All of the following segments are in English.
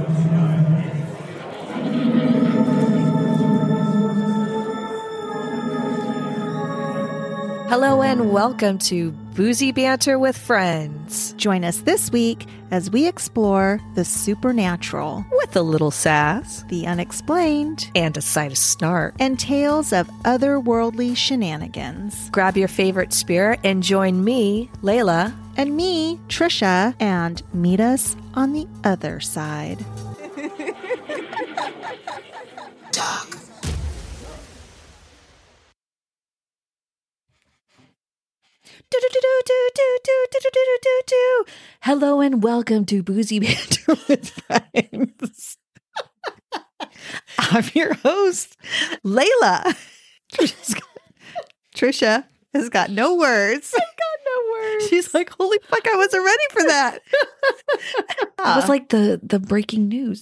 Hello and welcome to Boozy Banter with Friends. Join us this week as we explore the supernatural, With a little sass the unexplained, and a side of snark. and tales of otherworldly shenanigans. Grab your favorite spirit and join me, Layla. And me, Trisha, and meet us on the other side. Dog. Hello and welcome to Boozy Banter with Friends. I'm your host, Layla. Trisha has got no words. She's like, holy fuck, I wasn't ready for that. It was like the breaking news.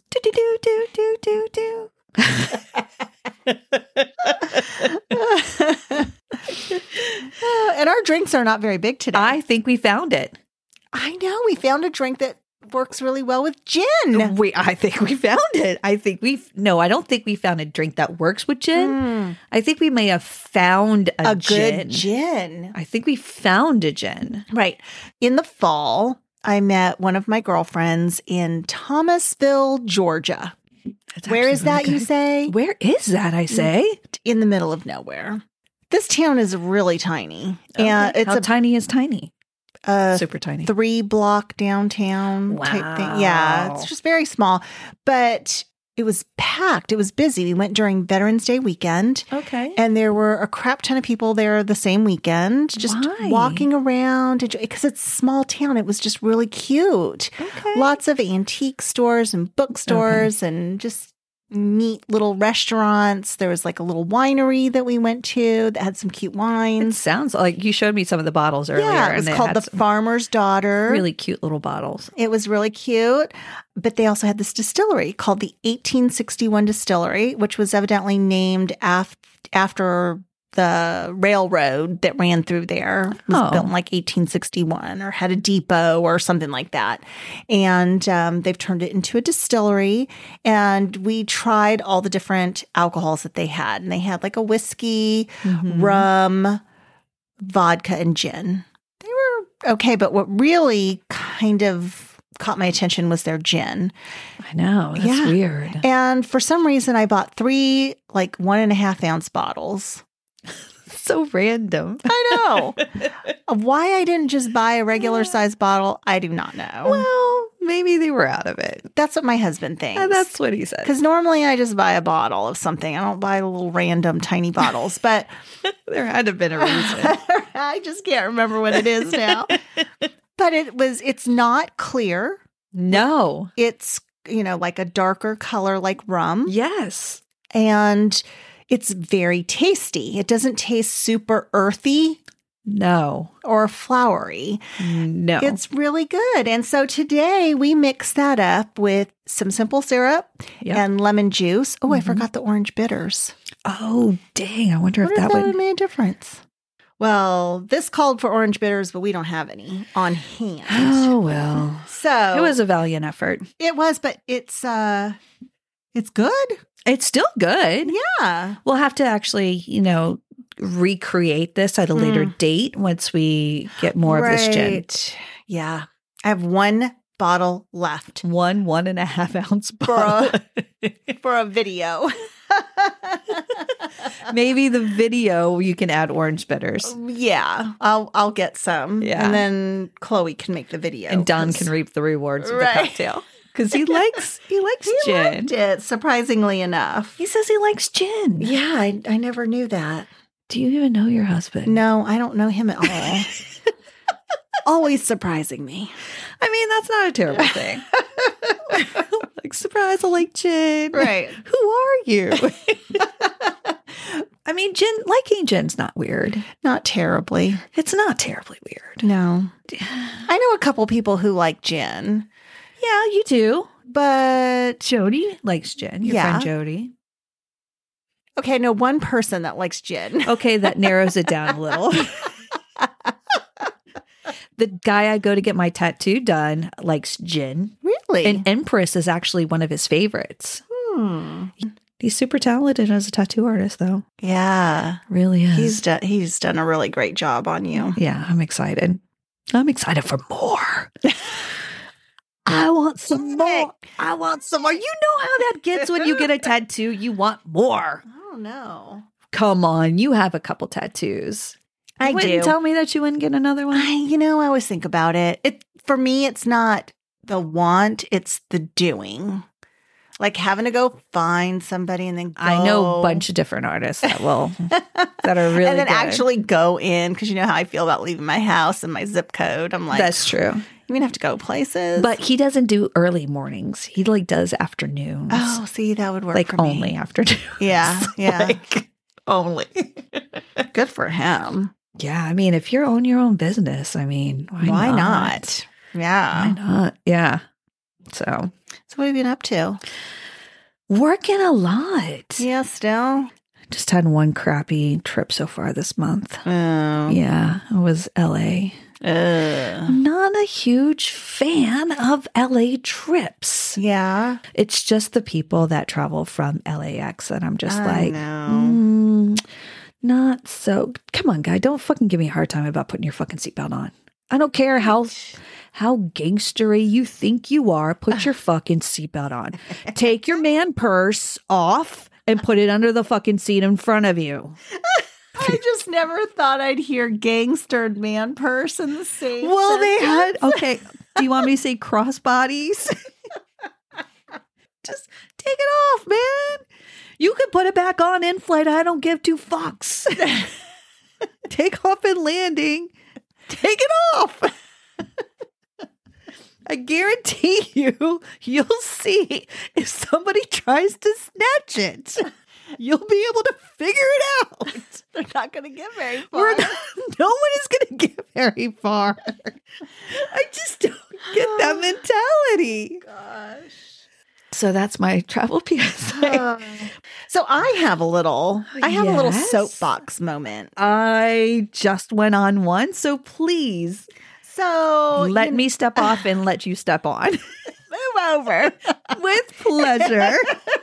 And our drinks are not very big today. I think we found it. I know. We found a drink that works really well with gin. I think we found it. I don't think we found a drink that works with gin. I think we may have found a gin. Good gin. I think we found a gin. Right. In the fall, I met one of my girlfriends in Thomasville, Georgia. That's Where is actually that, really you good. say? Where is that, I say? In the middle of nowhere. This town is really tiny. And it's How a tiny is tiny? Super tiny. 3-block downtown type thing. Yeah, Wow. it's just very small. But it was packed. It was busy. We went during Veterans Day weekend. Okay. And there were a crap ton of people there the same weekend, just Why? walking around because it's a small town. It was just really cute. Okay. Lots of antique stores and bookstores and just neat little restaurants. There was like a little winery that we went to that had some cute It wines. sounds like you showed me some of the bottles earlier. Yeah, it was and called had The some Farmer's Daughter. really cute little bottles. It was really cute. But they also had this distillery called the 1861 Distillery, which was evidently named after the railroad that ran through there. It was built in like 1861 or had a depot or something like that. And they've turned it into a distillery. And we tried all the different alcohols that they had. And they had like a whiskey, rum, vodka, and gin. They were okay. But what really kind of caught my attention was their gin. I know. That's Yeah. weird. And for some reason, I bought 3 like 1.5-ounce bottles. So random. I know. Why I didn't just buy a regular size bottle, I do not know. Well, maybe they were out of it. That's what my husband thinks. And that's what he said. Because normally I just buy a bottle of something. I don't buy little random tiny bottles, but There had to have been a reason. I just can't remember what it is now. But it's not clear. No. It's, like a darker color like rum. Yes. And it's very tasty. It doesn't taste super earthy No. or flowery. No. It's really good. And so today we mix that up with some simple syrup Yep. and lemon juice. Oh, I forgot the orange bitters. Oh, dang. I wonder What if if that that would would. have made a difference? Well, this called for orange bitters, but we don't have any on hand. Oh, well. So It was a valiant effort. but it's good. It's still good. Yeah. We'll have to actually, recreate this at a later date once we get more of this gin. Right. Yeah. I have 1 bottle left 1.5 ounce for bottle. for a video. Maybe the video you can add orange bitters. Yeah, I'll get some. Yeah. And then Chloe can make the video. And Don 'cause can reap the rewards of Right. the cocktail. Because he likes He gin. liked it, surprisingly enough. He says he likes gin. Yeah, I never knew that. Do you even know your husband? No, I don't know him at all. Always surprising me. I mean, that's not a terrible thing. Like, surprise, I like gin. Right. Who are you? I mean, liking gin's not weird. Not terribly. It's not terribly weird. No. I know a couple people who like gin, Yeah, you do. but Jody likes gin. Your Yeah. friend Jody. okay, I know one person that likes gin. Okay, that narrows it down a little. The guy I go to get my tattoo done likes gin. Really? And Empress is actually one of his favorites. He's super talented as a tattoo artist, though. Yeah. Really is. He's done a really great job on you. Yeah, I'm excited. I'm excited for more. I want some more. I want some more. You know how that gets when you get a tattoo. You want more. Oh, no. Come on. You have a couple tattoos. I You wouldn't do. tell me that you wouldn't get another one? I always think about it. For me, it's not the want, it's the doing. Like having to go find somebody and then go. I know a bunch of different artists that that are really and then good. actually go in, because you know how I feel about leaving my house and my zip code. I'm like, That's true. you even have to go places. But he doesn't do early mornings. He does afternoons. Oh, see, that would work like for me. only afternoons. Yeah, yeah. Like, only. Good for him. Yeah, I mean, if you own your own business, I mean, Why not? Yeah. Why not? Yeah. So what have you been up to? working a lot. Yeah, still. Just had one crappy trip so far this month. Oh. Yeah, it was LA. I'm not a huge fan of LA trips. Yeah. It's just the people that travel from LAX that I'm just I like, know. not so. Come on, guy, don't fucking give me a hard time about putting your fucking seatbelt on. I don't care how gangstery you think you are. Put your fucking seatbelt on. Take your man purse off and put it under the fucking seat in front of you. I just never thought I'd hear gangster and man purse in the same Well, they sentence. had, okay. Do you want me to say crossbodies? Just take it off, man. You can put it back on in flight. I don't give two fucks. Take off in landing. Take it off. I guarantee you'll see if somebody tries to snatch it. You'll be able to figure it out. They're not going to get very far. No one is going to get very far. I just don't get that mentality. Gosh. So that's my travel PSA. So I have a little Yes? soapbox moment. I just went on one, so please So let me step off and let you step on. move over. With pleasure.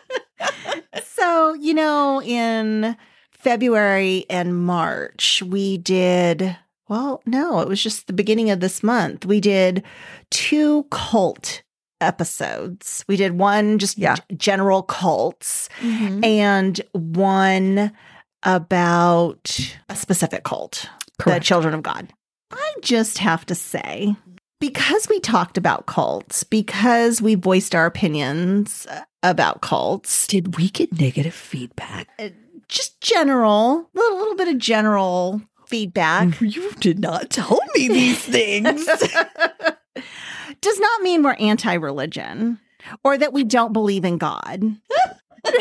So, in February and March, we did, well, no, it was just the beginning of this month. We did 2 cult episodes. We did one just general cults and one about a specific cult, Correct. the Children of God. I just have to say, because we talked about cults, because we voiced our opinions about cults, Did we get negative feedback? just general, a little bit of general feedback. You did not tell me these things. Does not mean we're anti-religion or that we don't believe in God. I'm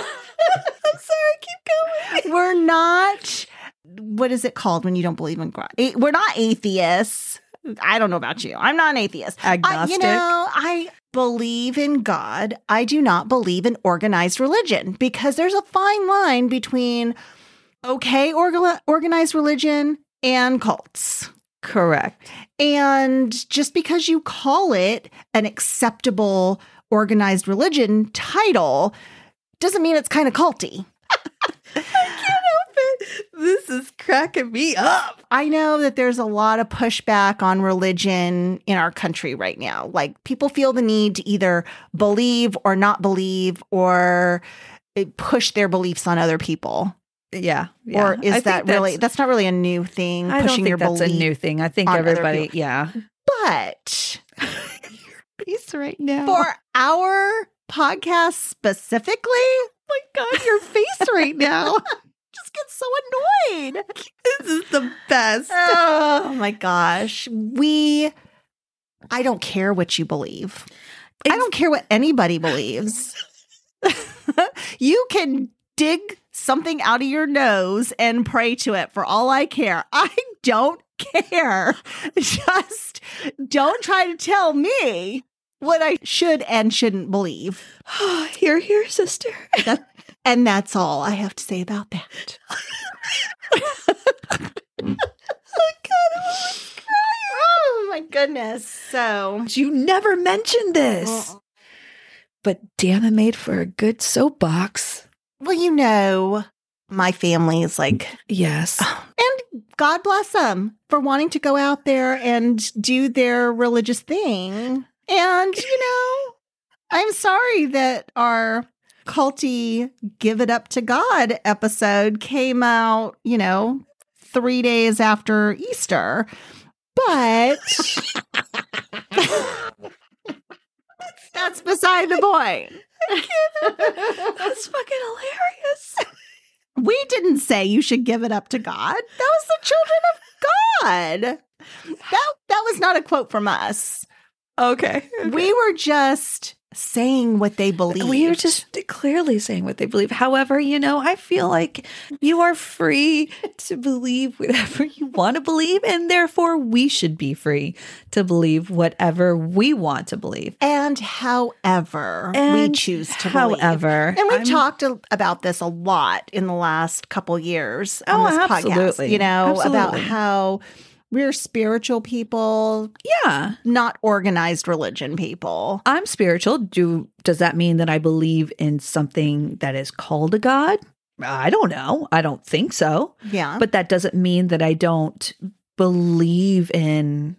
sorry, keep going. We're not, what is it called when you don't believe in God? We're not atheists. I don't know about you. I'm not an atheist. Agnostic. I believe in God. I do not believe in organized religion, because there's a fine line between organized religion and cults. Correct. And just because you call it an acceptable organized religion title doesn't mean it's kind of culty. I can't help it. This is cracking me up. I know that there's a lot of pushback on religion in our country right now. Like, people feel the need to either believe or not believe, or push their beliefs on other people. Yeah. Or is that really, that's not really a new thing, I don't pushing think your that's belief. a new thing. I think on other everybody, people. yeah. But Face right now. for our podcast specifically, oh my God, your face right now. just get so annoyed. This is the best. Oh my gosh. I don't care what you believe. I don't care what anybody believes. You can dig something out of your nose and pray to it for all I care. I don't care. Just don't try to tell me what I should and shouldn't believe. Here, sister. And that's all I have to say about that. Oh God, I'm almost crying. my goodness. So You never mentioned this. But damn, it made for a good soapbox. well, you know, my family is like, Yes. and God bless them for wanting to go out there and do their religious thing. And, you know, I'm sorry that our culty Give It Up to God episode came out, 3 days after Easter. But that's beside the point. That's fucking hilarious. We didn't say you should give it up to God. That was the children of God. That was not a quote from us. Okay. We were just saying what they believe. We are just clearly saying what they believe. However, I feel like you are free to believe whatever you want to believe, and therefore we should be free to believe whatever we want to believe. And however we choose to believe. However. And we've talked about this a lot in the last couple years on this absolutely. podcast, about Absolutely. how we're spiritual people, Yeah. not organized religion people. I'm spiritual. Does that mean that I believe in something that is called a God? I don't know. I don't think so. Yeah. But that doesn't mean that I don't believe in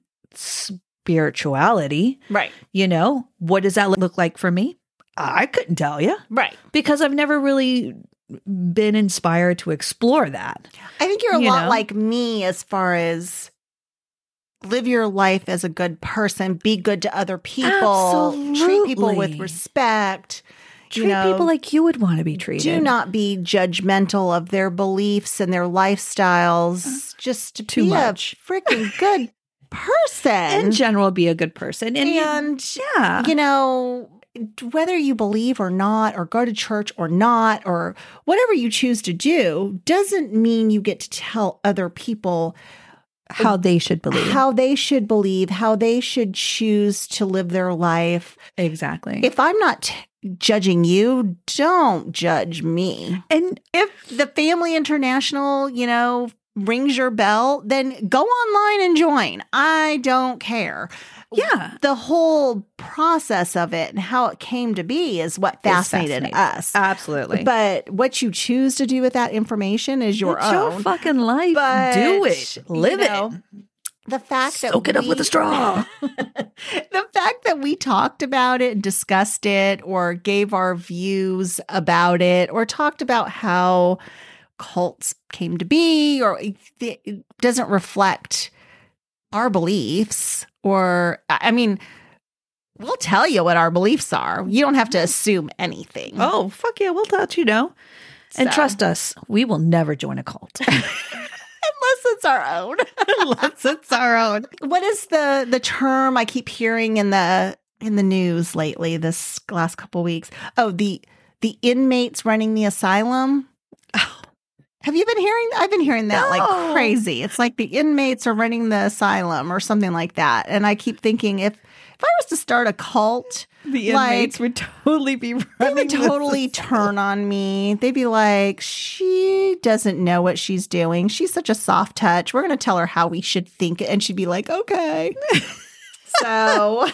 spirituality. Right. What does that look like for me? I couldn't tell you Right. because I've never really been inspired to explore that. I think you're a You lot know? like me as far as live your life as a good person, be good to other people, treat people with Absolutely. respect. Treat people like you would want to be treated. Do not be judgmental of their beliefs and their lifestyles. Just Too be much. a freaking good person. in general, be a good person. And And whether you believe or not, or go to church or not, or whatever you choose to do, doesn't mean you get to tell other people how they should believe. how they should believe, how they should choose to live their life. Exactly. If I'm not judging you, don't judge me. And If the Family International, rings your bell, then go online and join. I don't care. yeah, The whole process of it and how it came to be is what fascinated fascinating. us. absolutely. But what you choose to do with that information is your It's own. your fucking life. But, Do it. Live you know, it. The fact that Soak it up with a straw. the fact that we talked about it and discussed it or gave our views about it or talked about how cults came to be or it doesn't reflect our beliefs or, I mean, we'll tell you what our beliefs are. You don't have to assume anything. Oh, fuck yeah. We'll let you know. And So- trust us, we will never join a cult. Unless it's our own. Unless it's our own. What is the term I keep hearing in the news lately this last couple weeks? Oh, the inmates running the asylum. Have you been hearing? I've been hearing that No. like crazy. It's like the inmates are running the asylum or something like that. And I keep thinking if I was to start a cult, The Like, inmates would totally be running. they would this totally asylum. turn on me. They'd be like, she doesn't know what she's doing. She's such a soft touch. We're going to tell her how we should think. And she'd be like, okay. So,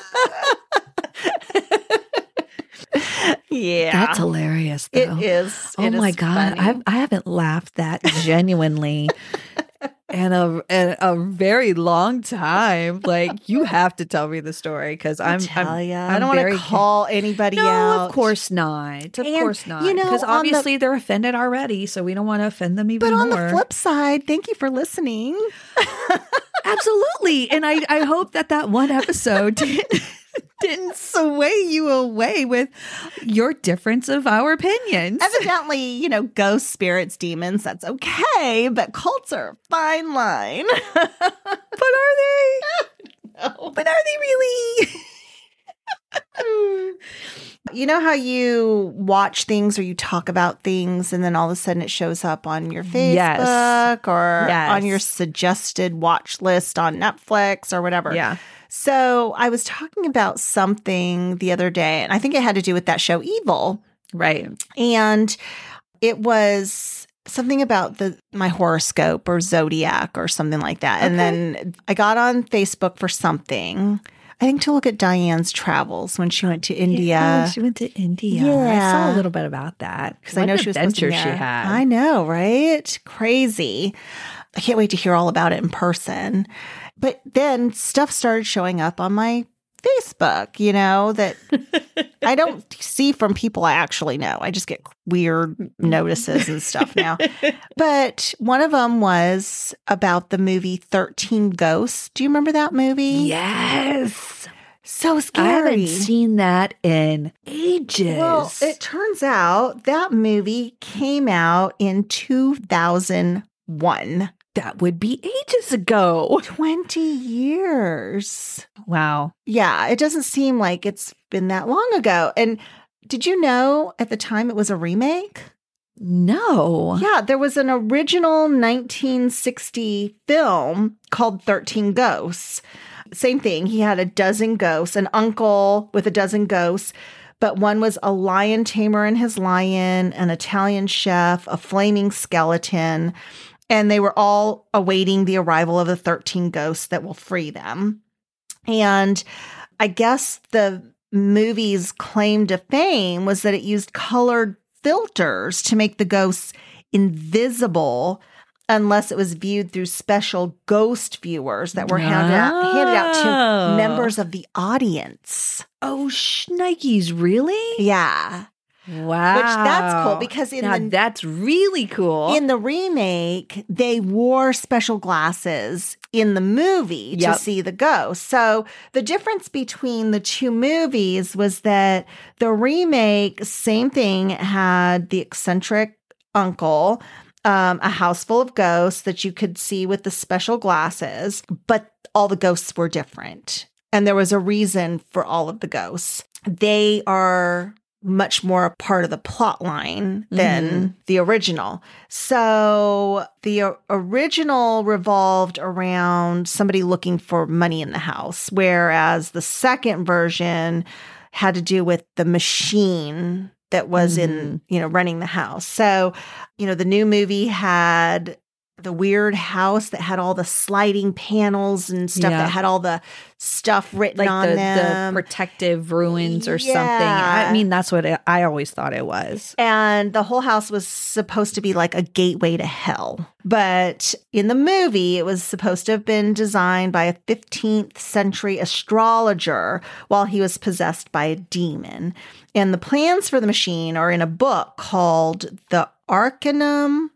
yeah. That's hilarious, though. It is. Oh It my is God. funny. I haven't laughed that genuinely in a very long time. Like, you have to tell me the story because I don't I don't want to call anybody No, out. of course not. Of And, course not. you know, Because on the- obviously they're offended already, so we don't want to offend them even But more. on the flip side, thank you for listening. Absolutely. And I hope that one episode didn't sway you away with your difference of our opinions. Evidently, ghost spirits, demons, that's okay, but cults are a fine line. But are they? No. But are they really? You know how you watch things or you talk about things and then all of a sudden it shows up on your Facebook Yes. or Yes. on your suggested watch list on Netflix or whatever. Yeah. So I was talking about something the other day, and I think it had to do with that show Evil. Right. And it was something about my horoscope or zodiac or something like that. And then I got on Facebook for something. I think to look at Diane's travels when she went to India. Yeah, she went to India. Yeah. I saw a little bit about that Because I know she was adventure posting she there. had. I know, right? Crazy. I can't wait to hear all about it in person. But then stuff started showing up on my Facebook, that I don't see from people I actually know. I just get weird notices and stuff now. But one of them was about the movie 13 Ghosts. Do you remember that movie? Yes. So scary. I haven't seen that in ages. Well, it turns out that movie came out in 2001. That would be ages ago. 20 years. Wow. Yeah, it doesn't seem like it's been that long ago. And did you know at the time it was a remake? No. Yeah, there was an original 1960 film called 13 Ghosts. Same thing. He had a dozen ghosts, an uncle with a dozen ghosts. But one was a lion tamer and his lion, an Italian chef, a flaming skeleton. And they were all awaiting the arrival of the 13 ghosts that will free them. And I guess the movie's claim to fame was that it used colored filters to make the ghosts invisible unless it was viewed through special ghost viewers that were handed out to members of the audience. Oh, shnikes, really? Yeah. Wow. Which that's cool because that's really cool. In the remake, they wore special glasses in the movie to see the ghost. So the difference between the two movies was that the remake, same thing, had the eccentric uncle, a house full of ghosts that you could see with the special glasses, but all the ghosts were different. And there was a reason for all of the ghosts. They are much more a part of the plot line than the original. So the original revolved around somebody looking for money in the house, whereas the second version had to do with the machine that was in, running the house. So, the new movie had the weird house that had all the sliding panels and stuff that had all the stuff written on them. The protective ruins or something. I mean, that's what I always thought it was. And the whole house was supposed to be like a gateway to hell. But in the movie, it was supposed to have been designed by a 15th century astrologer while he was possessed by a demon. And the plans for the machine are in a book called The Arcanum,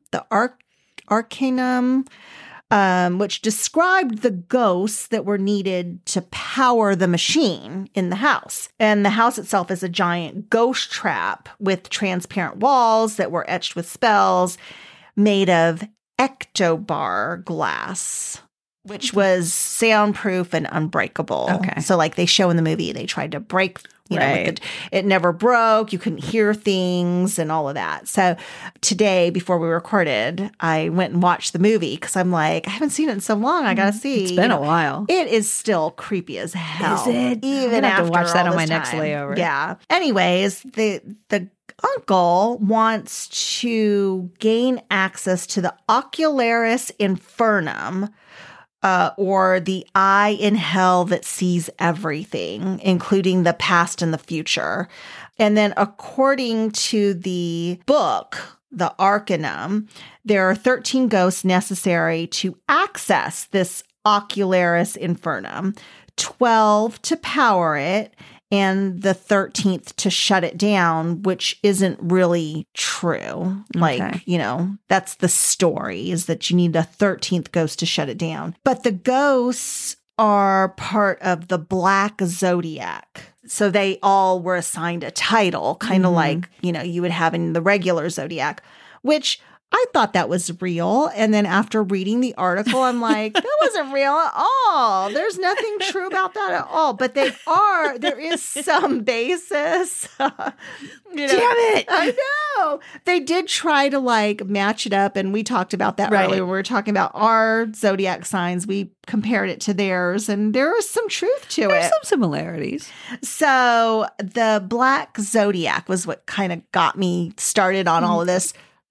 which described the ghosts that were needed to power the machine in the house. And the house itself is a giant ghost trap with transparent walls that were etched with spells made of ectobar glass, which was soundproof and unbreakable. Okay. So like they show in the movie, they tried to break, it never broke. You couldn't hear things and all of that. So today, before we recorded, I went and watched the movie because I'm like, I haven't seen it in so long. I got to see. It's been a while. It is still creepy as hell. Is it? Even I'm gonna have after to watch that all on my this next time. layover. Yeah. Anyways, the uncle wants to gain access to the Ocularis Infernum, or the eye in hell that sees everything, including the past and the future. And then according to the book, the Arcanum, there are 13 ghosts necessary to access this Ocularis Infernum, 12 to power it, and the 13th to shut it down, which isn't really true. Like, that's the story, is that you need a 13th ghost to shut it down. But the ghosts are part of the Black Zodiac. So they all were assigned a title, kind of like, you would have in the regular Zodiac, which I thought that was real. And then after reading the article, I'm like, that wasn't real at all. There's nothing true about that at all. But there is some basis. Damn it. I know. They did try to like match it up. And we talked about that earlier. We were talking about our zodiac signs. We compared it to theirs. And there was some truth to There's it. some similarities. So the Black Zodiac was what kind of got me started on all of this.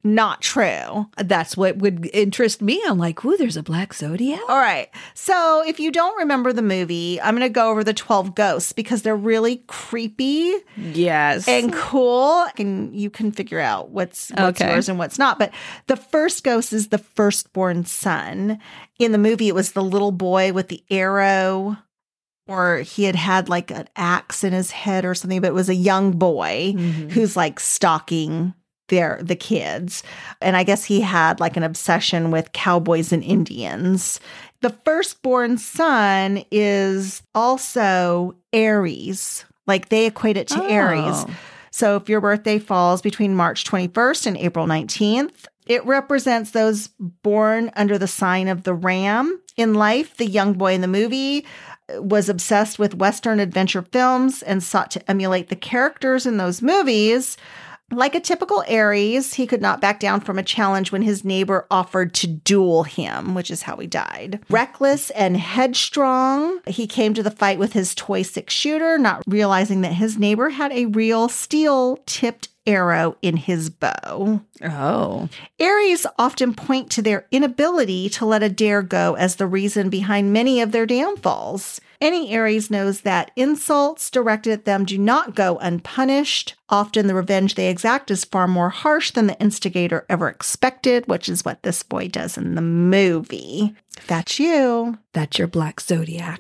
not true. That's what would interest me. I'm like, ooh, there's a black zodiac. All right. So if you don't remember the movie, I'm going to go over the 12 ghosts because they're really creepy Yes. and cool. And you can figure out what's Okay. yours and what's not. But the first ghost is the firstborn son. In the movie, it was the little boy with the arrow, or he had like an axe in his head or something, but it was a young boy who's like stalking the kids. And I guess he had like an obsession with cowboys and Indians. The firstborn son is also Aries. Like they equate it to Aries. So if your birthday falls between March 21st and April 19th, it represents those born under the sign of the ram. In life, the young boy in the movie was obsessed with Western adventure films and sought to emulate the characters in those movies. Like a typical Aries, he could not back down from a challenge when his neighbor offered to duel him, which is how he died. Reckless and headstrong, he came to the fight with his toy six-shooter, not realizing that his neighbor had a real steel-tipped arrow in his bow. Oh. Aries often point to their inability to let a dare go as the reason behind many of their downfalls. Any Aries knows that insults directed at them do not go unpunished. Often the revenge they exact is far more harsh than the instigator ever expected, which is what this boy does in the movie. That's you. That's your black zodiac.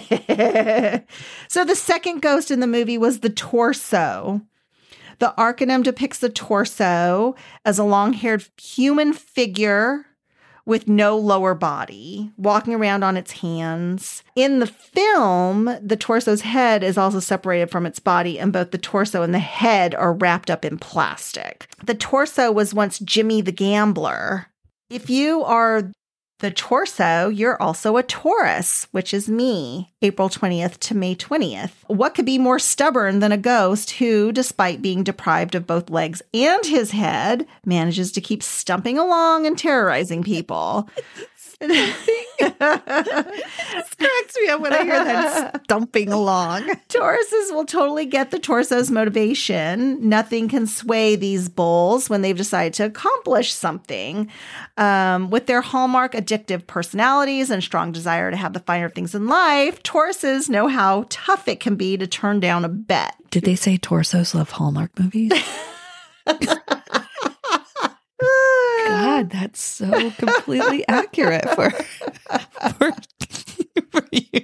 So the second ghost in the movie was the torso. The arcanum depicts the torso as a long-haired human figure with no lower body, walking around on its hands. In the film, the torso's head is also separated from its body, and both the torso and the head are wrapped up in plastic. The torso was once Jimmy the Gambler. If you are the torso, you're also a Taurus, which is me, April 20th to May 20th. What could be more stubborn than a ghost who, despite being deprived of both legs and his head, manages to keep stumping along and terrorizing people? This cracks me up when I hear that stumping along. Tauruses will totally get the torso's motivation. Nothing can sway these bulls when they've decided to accomplish something. With their hallmark addictive personalities and strong desire to have the finer things in life, Tauruses know how tough it can be to turn down a bet. Did they say torsos love Hallmark movies? God, that's so completely accurate for you.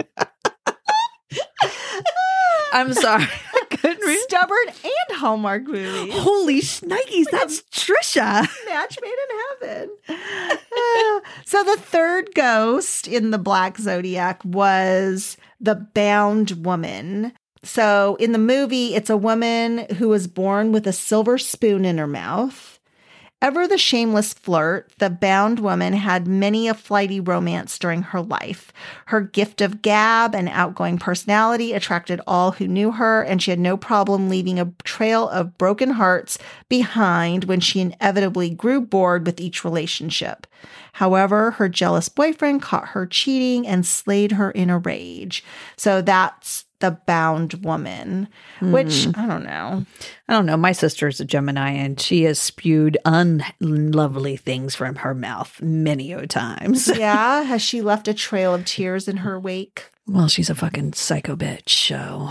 I'm sorry. I couldn't read. Stubborn and Hallmark movies. Holy shnikes, that's Trisha. Match made in heaven. So the third ghost in the Black Zodiac was the bound woman. So in the movie, it's a woman who was born with a silver spoon in her mouth. Ever the shameless flirt, the bound woman had many a flighty romance during her life. Her gift of gab and outgoing personality attracted all who knew her, and she had no problem leaving a trail of broken hearts behind when she inevitably grew bored with each relationship. However, her jealous boyfriend caught her cheating and slayed her in a rage. So that's the bound woman, which I don't know. I don't know. My sister's a Gemini, and she has spewed unlovely things from her mouth many a times. Yeah. Has she left a trail of tears in her wake? Well, she's a fucking psycho bitch, so.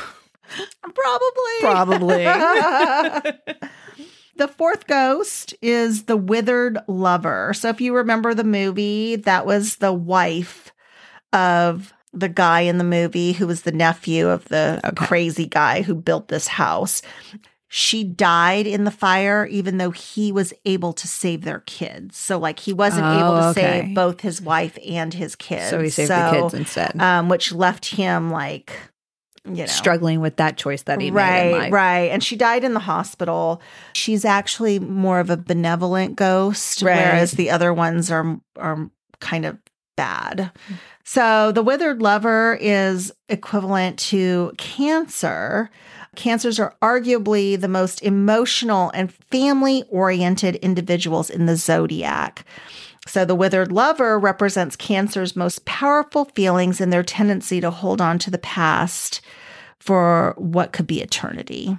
Probably. Probably. The fourth ghost is the withered lover. So if you remember the movie, that was the wife of the guy in the movie who was the nephew of the crazy guy who built this house. She died in the fire, even though he was able to save their kids. So, like, he wasn't able to save both his wife and his kids. So he saved the kids instead. Which left him, like, you know, struggling with that choice that he made in life. Right. And she died in the hospital. She's actually more of a benevolent ghost, whereas the other ones are kind of bad. So the withered lover is equivalent to Cancer. Cancers are arguably the most emotional and family-oriented individuals in the zodiac. So the withered lover represents Cancer's most powerful feelings and their tendency to hold on to the past for what could be eternity.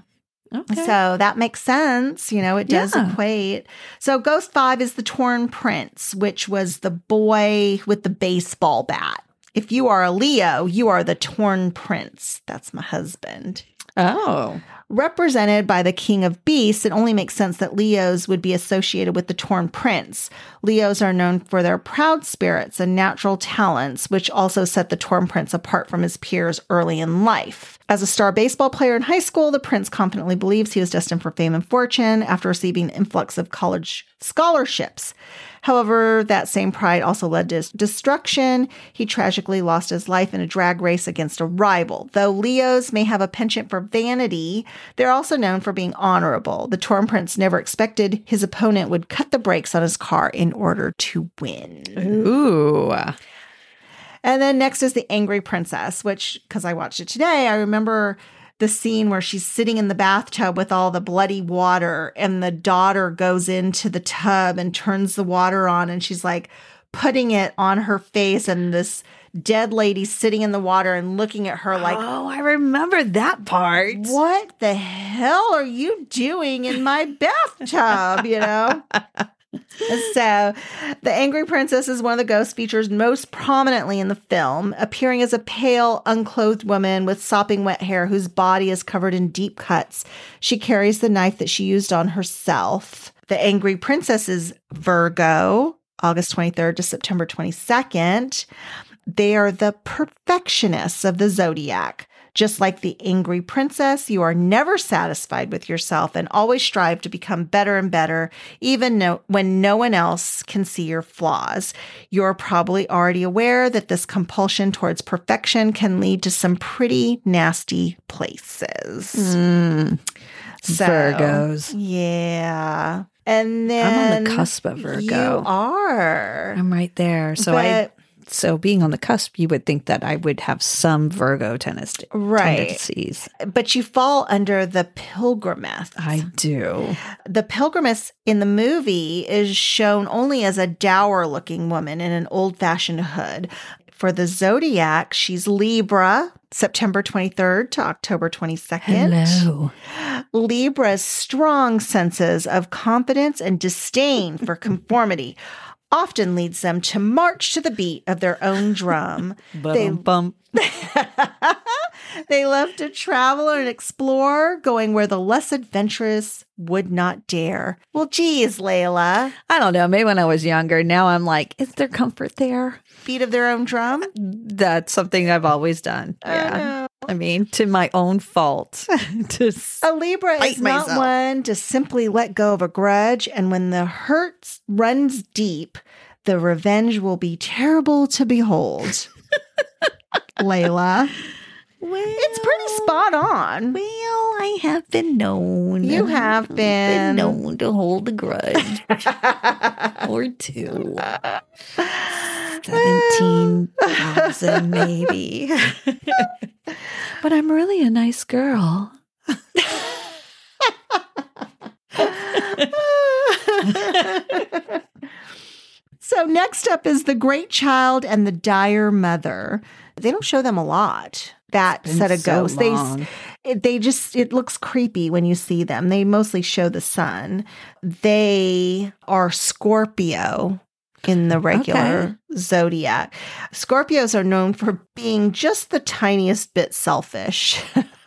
Okay. So that makes sense. It does Yeah. equate. So Ghost 5 is the Torn Prince, which was the boy with the baseball bat. If you are a Leo, you are the Torn Prince. That's my husband. Oh. Represented by the King of Beasts, it only makes sense that Leos would be associated with the Torn Prince. Leos are known for their proud spirits and natural talents, which also set the Torn Prince apart from his peers early in life. As a star baseball player in high school, the prince confidently believes he is destined for fame and fortune after receiving an influx of college scholarships. However, that same pride also led to his destruction. He tragically lost his life in a drag race against a rival. Though Leos may have a penchant for vanity, they're also known for being honorable. The Torn Prince never expected his opponent would cut the brakes on his car in order to win. Ooh. And then next is the Angry Princess, which, because I watched it today, I remember the scene where she's sitting in the bathtub with all the bloody water and the daughter goes into the tub and turns the water on and she's like putting it on her face and this dead lady sitting in the water and looking at her like, oh, I remember that part. what the hell are you doing in my bathtub? So, the Angry Princess is one of the ghosts featured most prominently in the film, appearing as a pale, unclothed woman with sopping wet hair whose body is covered in deep cuts. She carries the knife that she used on herself. The Angry Princess is Virgo, August 23rd to September 22nd. They are the perfectionists of the zodiac. Just like the Angry Princess, you are never satisfied with yourself and always strive to become better and better, even when no one else can see your flaws. You're probably already aware that this compulsion towards perfection can lead to some pretty nasty places. Virgos. Yeah. And then I'm on the cusp of Virgo. You are. I'm right there. So being on the cusp, you would think that I would have some Virgo tendencies. But you fall under the pilgrimess. I do. The pilgrimess in the movie is shown only as a dour-looking woman in an old-fashioned hood. For the zodiac, she's Libra, September 23rd to October 22nd. Hello. Libra's strong senses of confidence and disdain for conformity often leads them to march to the beat of their own drum. They love to travel and explore, going where the less adventurous would not dare. Well, geez, Layla. I don't know. Maybe when I was younger. Now I'm like, is there comfort there? Beat of their own drum? That's something I've always done. Yeah. I mean, to my own fault. A Libra is not one to simply let go of a grudge, and when the hurt runs deep, the revenge will be terrible to behold. Layla. Well, it's pretty spot on. Well, I have been known. You have been known to hold a grudge. Or two. 17,000 maybe. But I'm really a nice girl. So next up is the Great Child and the Dire Mother. They don't show them a lot. That set of ghosts. It looks creepy when you see them. They mostly show the sun. They are Scorpio in the regular zodiac. Scorpios are known for being just the tiniest bit selfish.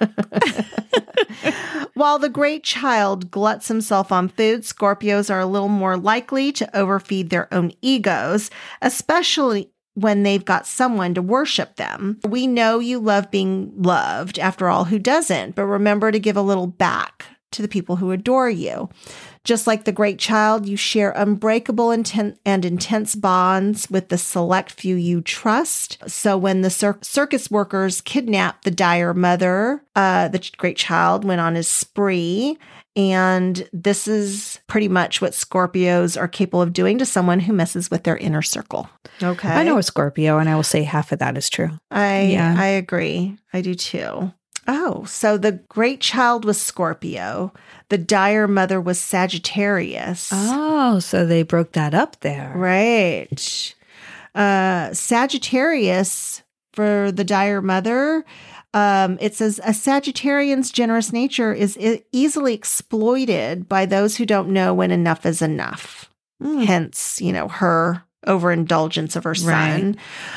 While the Great Child gluts himself on food, Scorpios are a little more likely to overfeed their own egos, especially when they've got someone to worship them. We know you love being loved, after all, who doesn't? But remember to give a little back to the people who adore you. Just like the Great Child, you share unbreakable and intense bonds with the select few you trust. So when the circus workers kidnapped the Dire Mother, the Great Child went on his spree. And this is pretty much what Scorpios are capable of doing to someone who messes with their inner circle. Okay. I know a Scorpio, and I will say half of that is true. I agree. I do too. Oh, so the Great Child was Scorpio. The Dire Mother was Sagittarius. Oh, so they broke that up there. Right. Sagittarius for the Dire Mother It says a Sagittarian's generous nature is easily exploited by those who don't know when enough is enough. Hence, her overindulgence of her son.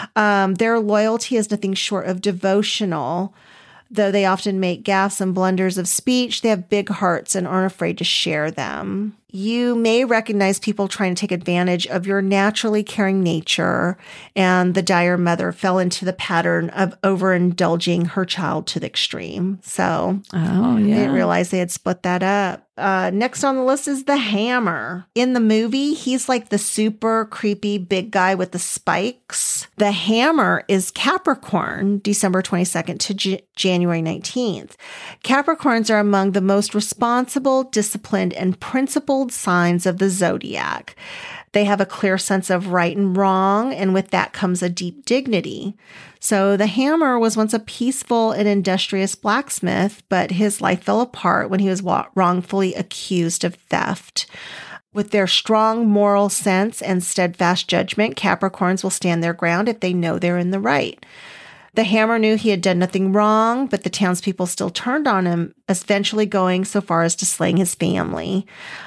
Their loyalty is nothing short of devotional. Though they often make gaffes and blunders of speech, they have big hearts and aren't afraid to share them. You may recognize people trying to take advantage of your naturally caring nature, and the dire mother fell into the pattern of overindulging her child to the extreme. So they didn't realize they had split that up. Next on the list is the Hammer. In the movie, he's like the super creepy big guy with the spikes. The Hammer is Capricorn, December 22nd to January 19th. Capricorns are among the most responsible, disciplined, and principled signs of the zodiac. They have a clear sense of right and wrong, and with that comes a deep dignity. So the Hammer was once a peaceful and industrious blacksmith, but his life fell apart when he was wrongfully accused of theft. With their strong moral sense and steadfast judgment, Capricorns will stand their ground if they know they're in the right. The Hammer knew he had done nothing wrong, but the townspeople still turned on him, eventually going so far as to slaying his family,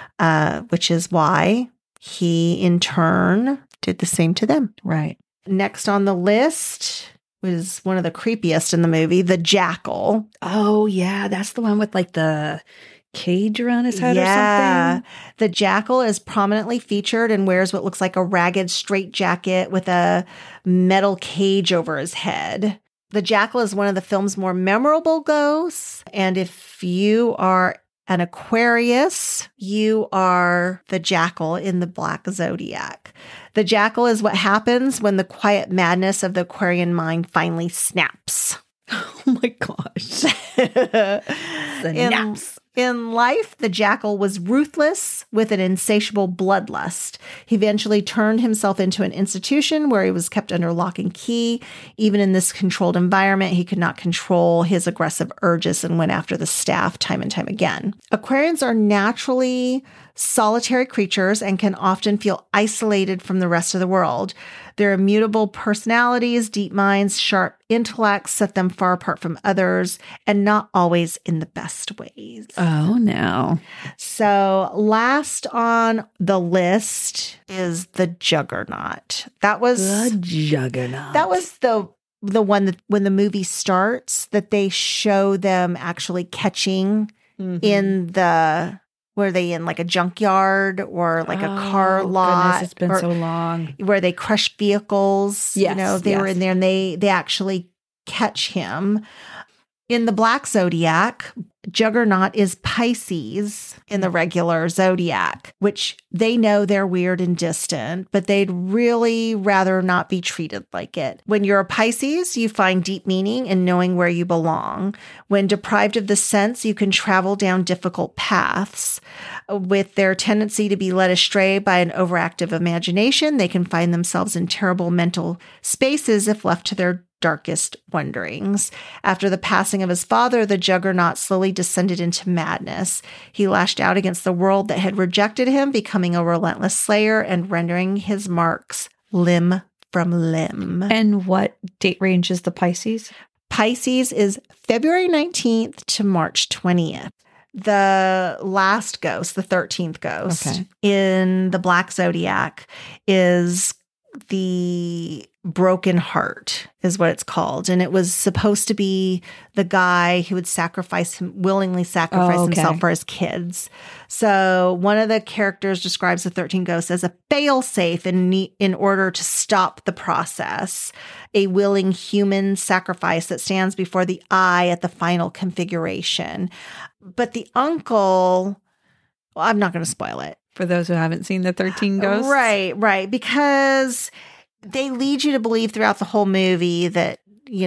which is why he, in turn, did the same to them. Right. Next on the list was one of the creepiest in the movie, the Jackal. Oh, yeah. That's the one with like the cage around his head or something. The Jackal is prominently featured and wears what looks like a ragged straitjacket with a metal cage over his head. The Jackal is one of the film's more memorable ghosts. And if you are an Aquarius, you are the Jackal in the Black Zodiac. The Jackal is what happens when the quiet madness of the Aquarian mind finally snaps. Oh my gosh. In life, the Jackal was ruthless with an insatiable bloodlust. He eventually turned himself into an institution where he was kept under lock and key. Even in this controlled environment, he could not control his aggressive urges and went after the staff time and time again. Aquarians are naturally solitary creatures and can often feel isolated from the rest of the world. Their immutable personalities, deep minds, sharp intellects set them far apart from others, and not always in the best ways. Oh, no. So last on the list is the Juggernaut. The Juggernaut. That was the one that when the movie starts, that they show them actually catching in the... Were they in like a junkyard or like a car lot? Goodness, it's been so long. Where they crush vehicles. Yes, they were in there and they actually catch him. In the Black Zodiac, Juggernaut is Pisces in the regular Zodiac, which they know they're weird and distant, but they'd really rather not be treated like it. When you're a Pisces, you find deep meaning in knowing where you belong. When deprived of the sense, you can travel down difficult paths. With their tendency to be led astray by an overactive imagination, they can find themselves in terrible mental spaces if left to their darkest wonderings. After the passing of his father, the Juggernaut slowly descended into madness. He lashed out against the world that had rejected him, becoming a relentless slayer and rendering his marks limb from limb. And what date range is the Pisces? Pisces is February 19th to March 20th. The last ghost, the 13th ghost in the Black Zodiac is the Broken Heart is what it's called. And it was supposed to be the guy who would willingly sacrifice himself for his kids. So one of the characters describes the 13 ghosts as a fail-safe in order to stop the process, a willing human sacrifice that stands before the eye at the final configuration. But the uncle, well, I'm not going to spoil it. For those who haven't seen the 13 Ghosts? Right. Because they lead you to believe throughout the whole movie that,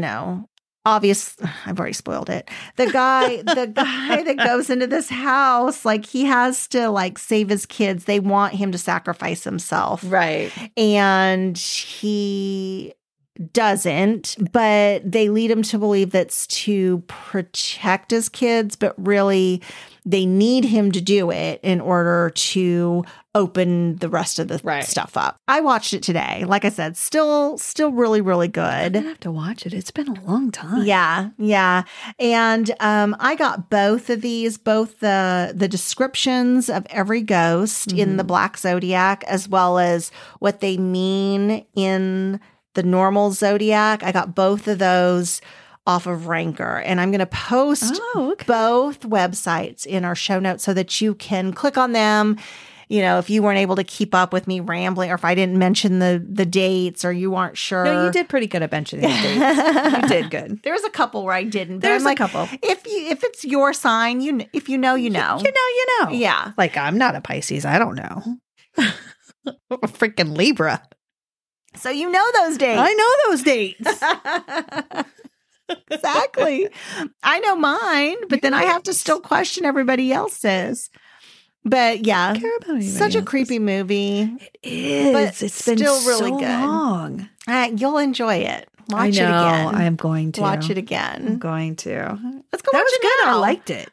I've already spoiled it. The guy that goes into this house, like he has to like save his kids. They want him to sacrifice himself. Right. And he doesn't, but they lead him to believe that's to protect his kids, but really they need him to do it in order to open the rest of the stuff up. I watched it today. Like I said, still really, really good. I'm gonna have to watch it. It's been a long time. Yeah. And I got both of these, both the descriptions of every ghost in the Black Zodiac, as well as what they mean in the normal Zodiac. I got both of those off of Ranker, and I'm going to post both websites in our show notes so that you can click on them. You know, if you weren't able to keep up with me rambling, or if I didn't mention the dates, or you weren't sure. No, you did pretty good at mentioning the dates. You did good. There was a couple where I didn't. There's a couple. If it's your sign, if you know, you know. You know. Yeah. Like, I'm not a Pisces. I don't know. I'm a freaking Libra. So you know those dates. I know those dates. Exactly. I know mine, but then I have to still question everybody else's. But yeah, I don't care about anybody such a else's. creepy movie. It is. But It's been still really so good. long. You'll enjoy it. Watch I know. it again. I am going to. Watch it I'm again. going to. Let's go That watch was it good. now. I liked it.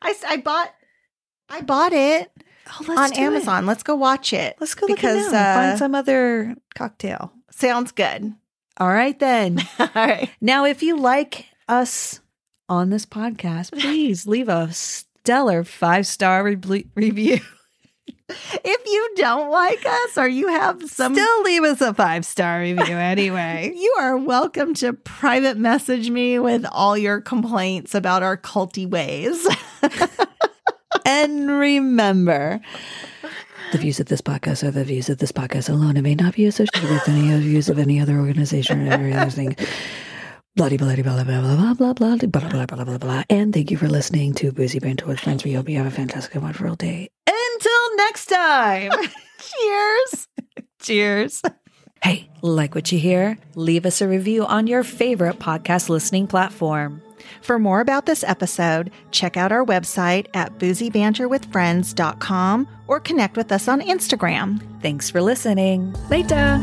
I bought it Oh, let's on do Amazon. it. Let's go watch it. Let's go because look it now. Find some other cocktail. sounds good. All right, then. All right. Now, if you like us on this podcast, please leave a stellar 5-star review. If you don't like us or you have some, Still leave us a 5-star review anyway. you are welcome to private message me with all your complaints about our culty ways. And remember, the views of this podcast are the views of this podcast alone. It may not be associated with any other views of any other organization or every other thing. Bloody, bloody, blah, blah, blah, blah, blah, blah, blah, blah, blah, blah, blah. And thank you for listening to Boozy Banter with Friends. We hope you have a fantastic and wonderful day. Until next time. Cheers. Cheers. Hey, like what you hear? Leave us a review on your favorite podcast listening platform. For more about this episode, check out our website at boozybanterwithfriends.com or connect with us on Instagram. Thanks for listening. Later.